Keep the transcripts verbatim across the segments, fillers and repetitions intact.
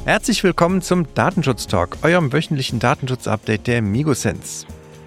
Herzlich willkommen zum Datenschutz-Talk, eurem wöchentlichen Datenschutz-Update der Migosense.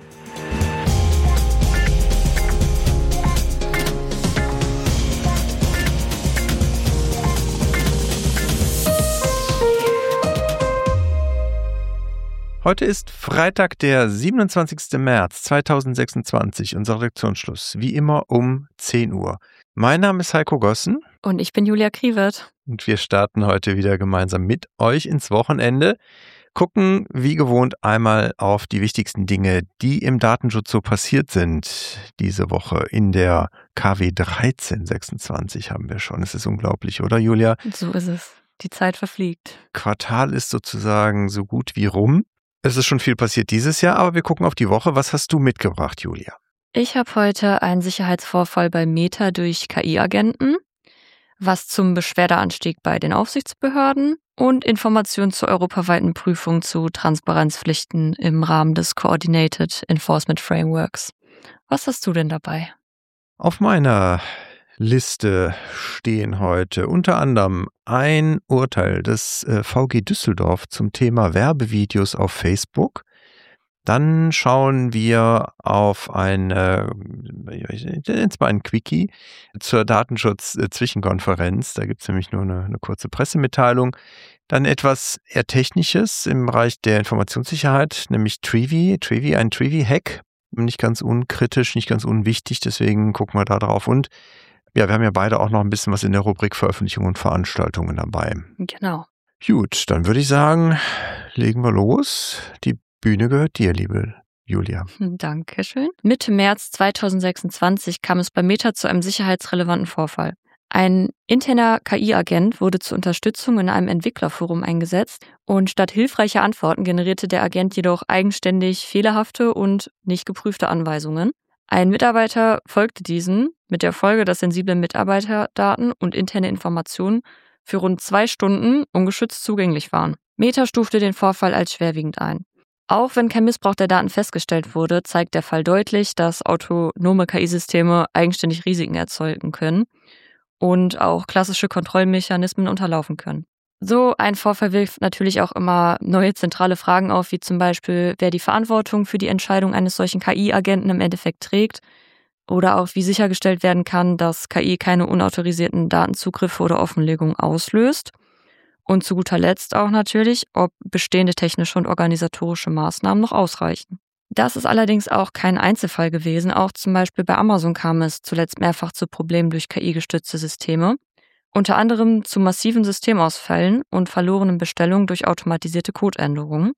Heute ist Freitag, der siebenundzwanzigster März zweitausendsechsundzwanzig, unser Redaktionsschluss, wie immer um zehn Uhr. Mein Name ist Heiko Gossen. Und ich bin Julia Kriewert. Und wir starten heute wieder gemeinsam mit euch ins Wochenende, gucken wie gewohnt einmal auf die wichtigsten Dinge, die im Datenschutz so passiert sind diese Woche. In der K W dreizehn sechsundzwanzig haben wir schon. Es ist unglaublich, oder Julia? So ist es. Die Zeit verfliegt. Quartal ist sozusagen so gut wie rum. Es ist schon viel passiert dieses Jahr, aber wir gucken auf die Woche. Was hast du mitgebracht, Julia? Ich habe heute einen Sicherheitsvorfall bei Meta durch K I-Agenten, was zum Beschwerdeanstieg bei den Aufsichtsbehörden und Informationen zur europaweiten Prüfung zu Transparenzpflichten im Rahmen des Coordinated Enforcement Frameworks. Was hast du denn dabei? Auf meiner Liste stehen heute unter anderem ein Urteil des äh, V G Düsseldorf zum Thema Werbevideos auf Facebook. Dann schauen wir auf ein, äh, ich nenne es mal ein Quickie zur Datenschutz-Zwischenkonferenz. Da gibt es nämlich nur eine, eine kurze Pressemitteilung. Dann etwas eher Technisches im Bereich der Informationssicherheit, nämlich Trevi. Trevi, ein Trevi-Hack. Nicht ganz unkritisch, nicht ganz unwichtig, deswegen gucken wir da drauf. Und ja, wir haben ja beide auch noch ein bisschen was in der Rubrik Veröffentlichungen und Veranstaltungen dabei. Genau. Gut, dann würde ich sagen, legen wir los. Die Bühne gehört dir, liebe Julia. Dankeschön. Mitte März zweitausendsechsundzwanzig kam es bei Meta zu einem sicherheitsrelevanten Vorfall. Ein interner K I-Agent wurde zur Unterstützung in einem Entwicklerforum eingesetzt und statt hilfreicher Antworten generierte der Agent jedoch eigenständig fehlerhafte und nicht geprüfte Anweisungen. Ein Mitarbeiter folgte diesen, mit der Folge, dass sensible Mitarbeiterdaten und interne Informationen für rund zwei Stunden ungeschützt zugänglich waren. Meta stufte den Vorfall als schwerwiegend ein. Auch wenn kein Missbrauch der Daten festgestellt wurde, zeigt der Fall deutlich, dass autonome K I-Systeme eigenständig Risiken erzeugen können und auch klassische Kontrollmechanismen unterlaufen können. So ein Vorfall wirft natürlich auch immer neue zentrale Fragen auf, wie zum Beispiel, wer die Verantwortung für die Entscheidung eines solchen K I-Agenten im Endeffekt trägt oder auch wie sichergestellt werden kann, dass K I keine unautorisierten Datenzugriffe oder Offenlegungen auslöst. Und zu guter Letzt auch natürlich, ob bestehende technische und organisatorische Maßnahmen noch ausreichen. Das ist allerdings auch kein Einzelfall gewesen. Auch zum Beispiel bei Amazon kam es zuletzt mehrfach zu Problemen durch K I-gestützte Systeme. Unter anderem zu massiven Systemausfällen und verlorenen Bestellungen durch automatisierte Codeänderungen.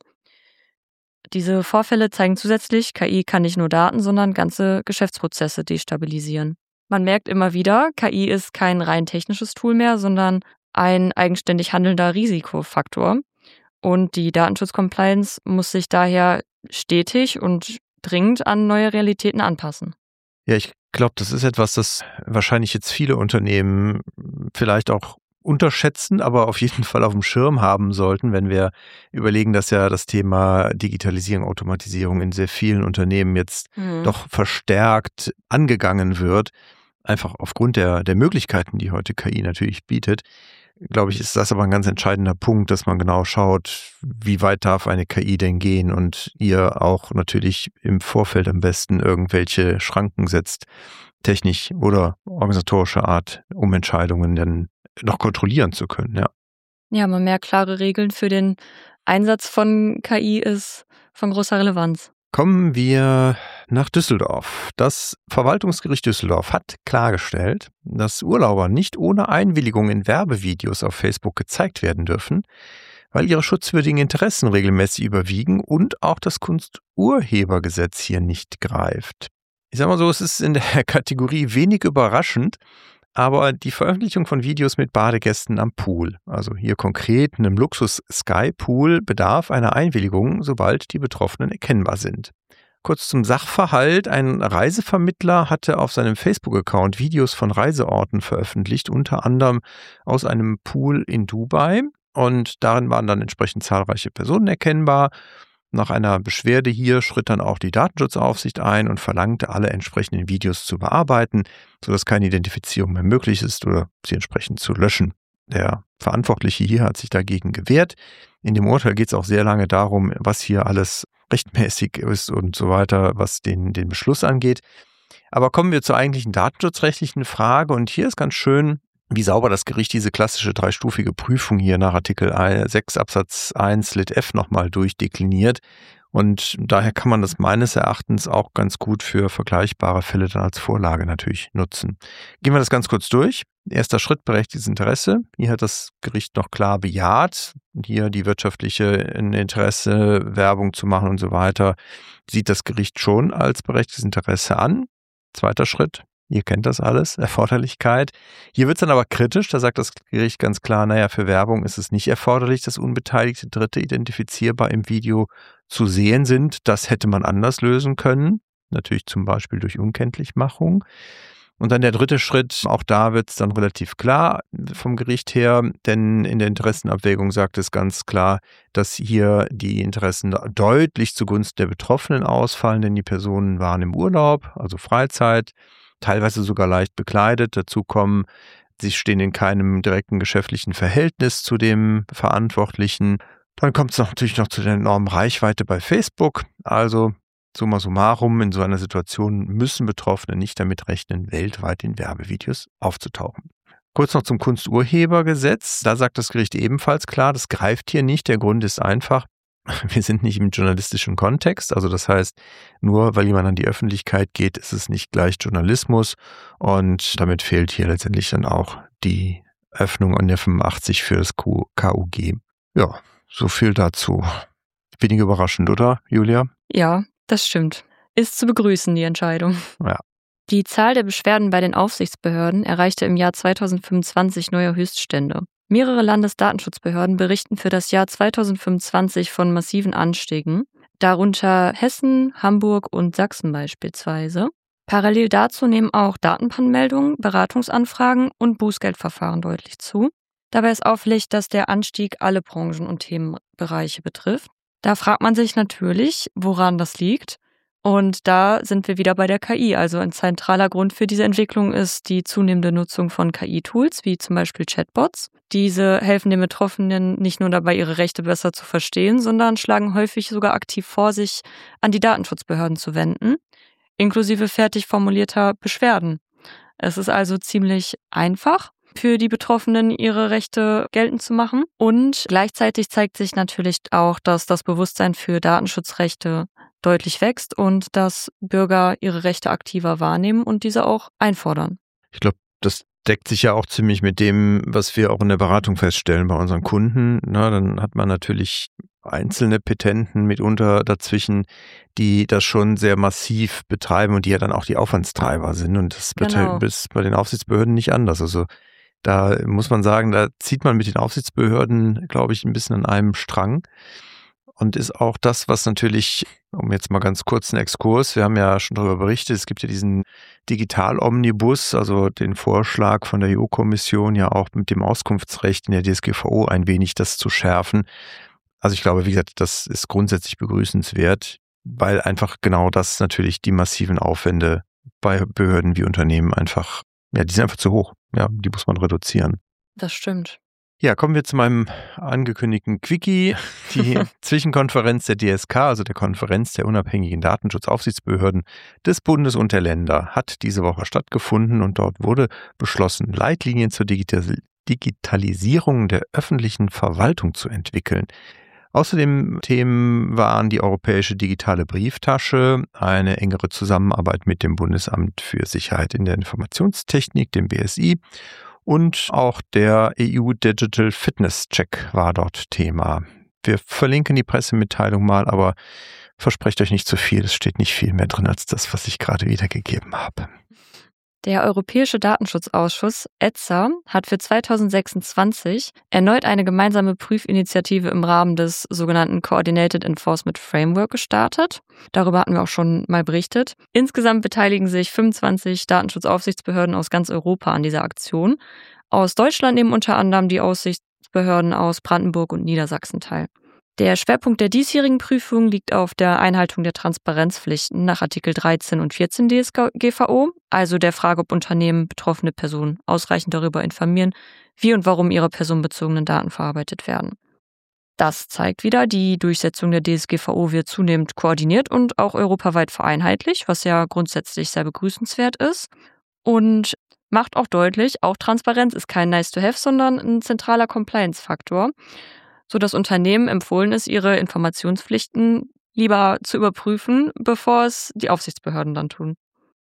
Diese Vorfälle zeigen zusätzlich, K I kann nicht nur Daten, sondern ganze Geschäftsprozesse destabilisieren. Man merkt immer wieder, K I ist kein rein technisches Tool mehr, sondern ein eigenständig handelnder Risikofaktor. Und die Datenschutz-Compliance muss sich daher stetig und dringend an neue Realitäten anpassen. Ja, ich glaube, das ist etwas, das wahrscheinlich jetzt viele Unternehmen vielleicht auch unterschätzen, aber auf jeden Fall auf dem Schirm haben sollten, wenn wir überlegen, dass ja das Thema Digitalisierung, Automatisierung in sehr vielen Unternehmen jetzt mhm. doch verstärkt angegangen wird. Einfach aufgrund der, der Möglichkeiten, die heute K I natürlich bietet. Glaube ich, ist das aber ein ganz entscheidender Punkt, dass man genau schaut, wie weit darf eine K I denn gehen und ihr auch natürlich im Vorfeld am besten irgendwelche Schranken setzt, technisch oder organisatorischer Art, um Entscheidungen dann noch kontrollieren zu können. Ja, ja, mal mehr klare Regeln für den Einsatz von K I ist von großer Relevanz. Kommen wir nach Düsseldorf. Das Verwaltungsgericht Düsseldorf hat klargestellt, dass Urlauber nicht ohne Einwilligung in Werbevideos auf Facebook gezeigt werden dürfen, weil ihre schutzwürdigen Interessen regelmäßig überwiegen und auch das Kunsturhebergesetz hier nicht greift. Ich sag mal so, es ist in der Kategorie wenig überraschend, aber die Veröffentlichung von Videos mit Badegästen am Pool, also hier konkret einem Luxus-Sky-Pool, bedarf einer Einwilligung, sobald die Betroffenen erkennbar sind. Kurz zum Sachverhalt: Ein Reisevermittler hatte auf seinem Facebook-Account Videos von Reiseorten veröffentlicht, unter anderem aus einem Pool in Dubai, und darin waren dann entsprechend zahlreiche Personen erkennbar. Nach einer Beschwerde hier schritt dann auch die Datenschutzaufsicht ein und verlangte, alle entsprechenden Videos zu bearbeiten, sodass keine Identifizierung mehr möglich ist oder sie entsprechend zu löschen. Der Verantwortliche hier hat sich dagegen gewehrt. In dem Urteil geht es auch sehr lange darum, was hier alles rechtmäßig ist und so weiter, was den, den Beschluss angeht. Aber kommen wir zur eigentlichen datenschutzrechtlichen Frage. Und hier ist ganz schön, wie sauber das Gericht diese klassische dreistufige Prüfung hier nach Artikel sechs Absatz eins Lit F nochmal durchdekliniert. Und daher kann man das meines Erachtens auch ganz gut für vergleichbare Fälle dann als Vorlage natürlich nutzen. Gehen wir das ganz kurz durch. Erster Schritt, berechtigtes Interesse. Hier hat das Gericht noch klar bejaht. Hier die wirtschaftliche Interesse, Werbung zu machen und so weiter, sieht das Gericht schon als berechtigtes Interesse an. Zweiter Schritt. Ihr kennt das alles, Erforderlichkeit. Hier wird es dann aber kritisch, da sagt das Gericht ganz klar, naja, für Werbung ist es nicht erforderlich, dass unbeteiligte Dritte identifizierbar im Video zu sehen sind. Das hätte man anders lösen können, natürlich zum Beispiel durch Unkenntlichmachung. Und dann der dritte Schritt, auch da wird es dann relativ klar vom Gericht her, denn in der Interessenabwägung sagt es ganz klar, dass hier die Interessen deutlich zugunsten der Betroffenen ausfallen, denn die Personen waren im Urlaub, also Freizeit, teilweise sogar leicht bekleidet. Dazu kommen, sie stehen in keinem direkten geschäftlichen Verhältnis zu dem Verantwortlichen. Dann kommt es natürlich noch zu der enormen Reichweite bei Facebook. Also summa summarum, in so einer Situation müssen Betroffene nicht damit rechnen, weltweit in Werbevideos aufzutauchen. Kurz noch zum Kunsturhebergesetz. Da sagt das Gericht ebenfalls klar, das greift hier nicht. Der Grund ist einfach, wir sind nicht im journalistischen Kontext, also das heißt, nur weil jemand an die Öffentlichkeit geht, ist es nicht gleich Journalismus und damit fehlt hier letztendlich dann auch die Öffnung an der fünfundachtzig für das K U G. Ja, so viel dazu. Wenig überraschend, oder, Julia? Ja, das stimmt. Ist zu begrüßen, die Entscheidung. Ja. Die Zahl der Beschwerden bei den Aufsichtsbehörden erreichte im Jahr zweitausendfünfundzwanzig neue Höchststände. Mehrere Landesdatenschutzbehörden berichten für das Jahr zweitausendfünfundzwanzig von massiven Anstiegen, darunter Hessen, Hamburg und Sachsen beispielsweise. Parallel dazu nehmen auch Datenpannmeldungen, Beratungsanfragen und Bußgeldverfahren deutlich zu. Dabei ist auffällig, dass der Anstieg alle Branchen und Themenbereiche betrifft. Da fragt man sich natürlich, woran das liegt. Und da sind wir wieder bei der K I. Also ein zentraler Grund für diese Entwicklung ist die zunehmende Nutzung von K I-Tools, wie zum Beispiel Chatbots. Diese helfen den Betroffenen nicht nur dabei, ihre Rechte besser zu verstehen, sondern schlagen häufig sogar aktiv vor, sich an die Datenschutzbehörden zu wenden, inklusive fertig formulierter Beschwerden. Es ist also ziemlich einfach für die Betroffenen, ihre Rechte geltend zu machen. Und gleichzeitig zeigt sich natürlich auch, dass das Bewusstsein für Datenschutzrechte deutlich wächst und dass Bürger ihre Rechte aktiver wahrnehmen und diese auch einfordern. Ich glaube, das deckt sich ja auch ziemlich mit dem, was wir auch in der Beratung feststellen bei unseren Kunden. Na, dann hat man natürlich einzelne Petenten mitunter dazwischen, die das schon sehr massiv betreiben und die ja dann auch die Aufwandstreiber sind. Und das wird Genau. halt bis bei den Aufsichtsbehörden nicht anders. Also da muss man sagen, da zieht man mit den Aufsichtsbehörden, glaube ich, ein bisschen an einem Strang. Und ist auch das, was natürlich, um jetzt mal ganz kurz einen Exkurs, wir haben ja schon darüber berichtet, es gibt ja diesen Digital-Omnibus, also den Vorschlag von der E U-Kommission, ja auch mit dem Auskunftsrecht in der D S G V O ein wenig das zu schärfen. Also ich glaube, wie gesagt, das ist grundsätzlich begrüßenswert, weil einfach genau das natürlich die massiven Aufwände bei Behörden wie Unternehmen einfach, ja, die sind einfach zu hoch. Ja, die muss man reduzieren. Das stimmt. Ja, kommen wir zu meinem angekündigten Quickie. Die Zwischenkonferenz der D S K, also der Konferenz der unabhängigen Datenschutzaufsichtsbehörden des Bundes und der Länder, hat diese Woche stattgefunden und dort wurde beschlossen, Leitlinien zur Digital- Digitalisierung der öffentlichen Verwaltung zu entwickeln. Außerdem Themen waren die europäische digitale Brieftasche, eine engere Zusammenarbeit mit dem Bundesamt für Sicherheit in der Informationstechnik, dem B S I, und auch der E U Digital Fitness Check war dort Thema. Wir verlinken die Pressemitteilung mal, aber versprecht euch nicht zu viel. Es steht nicht viel mehr drin als das, was ich gerade wiedergegeben habe. Der Europäische Datenschutzausschuss E Z A hat für zweitausendsechsundzwanzig erneut eine gemeinsame Prüfinitiative im Rahmen des sogenannten Coordinated Enforcement Framework gestartet. Darüber hatten wir auch schon mal berichtet. Insgesamt beteiligen sich fünfundzwanzig Datenschutzaufsichtsbehörden aus ganz Europa an dieser Aktion. Aus Deutschland nehmen unter anderem die Aufsichtsbehörden aus Brandenburg und Niedersachsen teil. Der Schwerpunkt der diesjährigen Prüfung liegt auf der Einhaltung der Transparenzpflichten nach Artikel dreizehn und vierzehn D S G V O, also der Frage, ob Unternehmen betroffene Personen ausreichend darüber informieren, wie und warum ihre personenbezogenen Daten verarbeitet werden. Das zeigt wieder, die Durchsetzung der D S G V O wird zunehmend koordiniert und auch europaweit vereinheitlicht, was ja grundsätzlich sehr begrüßenswert ist. Und macht auch deutlich, auch Transparenz ist kein Nice-to-have, sondern ein zentraler Compliance-Faktor, sodass Unternehmen empfohlen ist, ihre Informationspflichten lieber zu überprüfen, bevor es die Aufsichtsbehörden dann tun.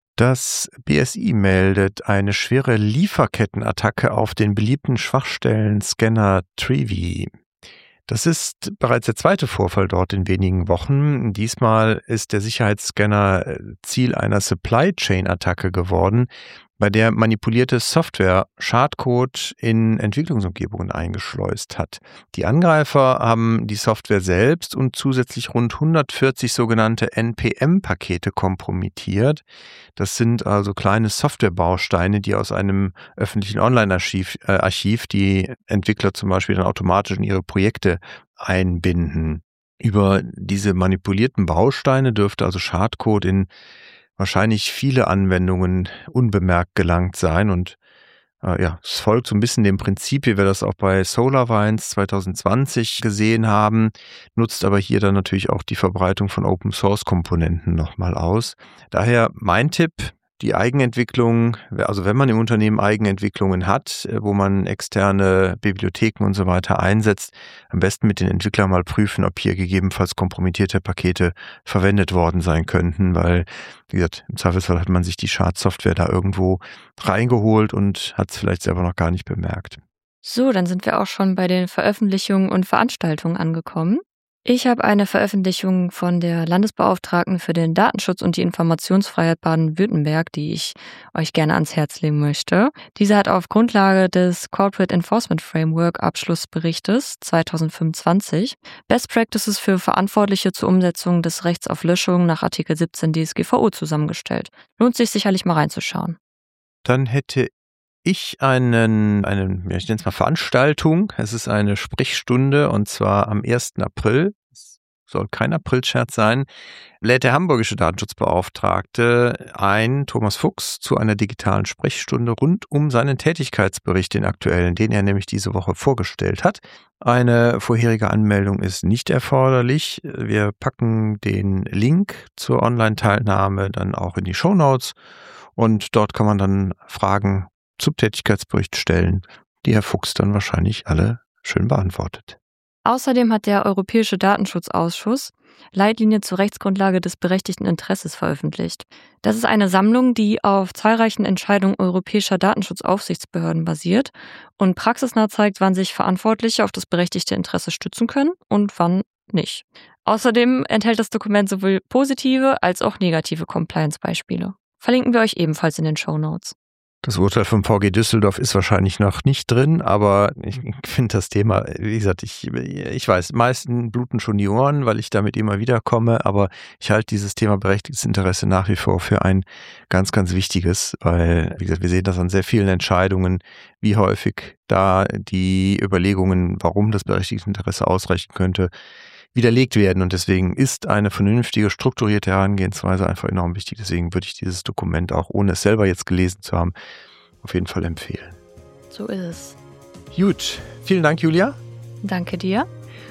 Das B S I meldet eine schwere Lieferkettenattacke auf den beliebten Schwachstellen-Scanner Trivi. Das ist bereits der zweite Vorfall dort in wenigen Wochen. Diesmal ist der Sicherheitsscanner Ziel einer Supply-Chain-Attacke geworden, bei der manipulierte Software Schadcode in Entwicklungsumgebungen eingeschleust hat. Die Angreifer haben die Software selbst und zusätzlich rund hundertvierzig sogenannte N P M-Pakete kompromittiert. Das sind also kleine Softwarebausteine, die aus einem öffentlichen Online-Archiv äh, Archiv die Entwickler zum Beispiel dann automatisch in ihre Projekte einbinden. Über diese manipulierten Bausteine dürfte also Schadcode in wahrscheinlich viele Anwendungen unbemerkt gelangt sein und äh, ja, es folgt so ein bisschen dem Prinzip, wie wir das auch bei SolarWinds zwanzig zwanzig gesehen haben, nutzt aber hier dann natürlich auch die Verbreitung von Open-Source-Komponenten nochmal aus. Daher mein Tipp, die Eigenentwicklung, also wenn man im Unternehmen Eigenentwicklungen hat, wo man externe Bibliotheken und so weiter einsetzt, am besten mit den Entwicklern mal prüfen, ob hier gegebenenfalls kompromittierte Pakete verwendet worden sein könnten, weil, wie gesagt, im Zweifelsfall hat man sich die Schadsoftware da irgendwo reingeholt und hat es vielleicht selber noch gar nicht bemerkt. So, dann sind wir auch schon bei den Veröffentlichungen und Veranstaltungen angekommen. Ich habe eine Veröffentlichung von der Landesbeauftragten für den Datenschutz und die Informationsfreiheit Baden-Württemberg, die ich euch gerne ans Herz legen möchte. Diese hat auf Grundlage des Corporate Enforcement Framework Abschlussberichtes zwanzig fünfundzwanzig Best Practices für Verantwortliche zur Umsetzung des Rechts auf Löschung nach Artikel siebzehn D S G V O zusammengestellt. Lohnt sich sicherlich mal reinzuschauen. Dann hätte ich einen, einen, ich nenne es mal Veranstaltung. Es ist eine Sprechstunde und zwar am ersten April. Es soll kein Aprilscherz sein. Lädt der hamburgische Datenschutzbeauftragte ein, Thomas Fuchs, zu einer digitalen Sprechstunde rund um seinen Tätigkeitsbericht, den aktuellen, den er nämlich diese Woche vorgestellt hat. Eine vorherige Anmeldung ist nicht erforderlich. Wir packen den Link zur Online-Teilnahme dann auch in die Shownotes und dort kann man dann Fragen zum Tätigkeitsbericht stellen, die Herr Fuchs dann wahrscheinlich alle schön beantwortet. Außerdem hat der Europäische Datenschutzausschuss Leitlinien zur Rechtsgrundlage des berechtigten Interesses veröffentlicht. Das ist eine Sammlung, die auf zahlreichen Entscheidungen europäischer Datenschutzaufsichtsbehörden basiert und praxisnah zeigt, wann sich Verantwortliche auf das berechtigte Interesse stützen können und wann nicht. Außerdem enthält das Dokument sowohl positive als auch negative Compliance-Beispiele. Verlinken wir euch ebenfalls in den Shownotes. Das Urteil vom V G Düsseldorf ist wahrscheinlich noch nicht drin, aber ich finde das Thema, wie gesagt, ich, ich weiß, meisten bluten schon die Ohren, weil ich damit immer wieder komme, aber ich halte dieses Thema berechtigtes Interesse nach wie vor für ein ganz, ganz wichtiges, weil, wie gesagt, wir sehen das an sehr vielen Entscheidungen, wie häufig da die Überlegungen, warum das berechtigte Interesse ausreichen könnte, widerlegt werden und deswegen ist eine vernünftige, strukturierte Herangehensweise einfach enorm wichtig. Deswegen würde ich dieses Dokument auch, ohne es selber jetzt gelesen zu haben, auf jeden Fall empfehlen. So ist es. Gut, vielen Dank, Julia. Danke dir.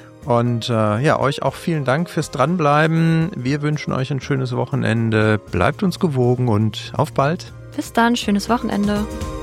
Und äh, ja, euch auch vielen Dank fürs Dranbleiben. Wir wünschen euch ein schönes Wochenende. Bleibt uns gewogen und auf bald. Bis dann, schönes Wochenende.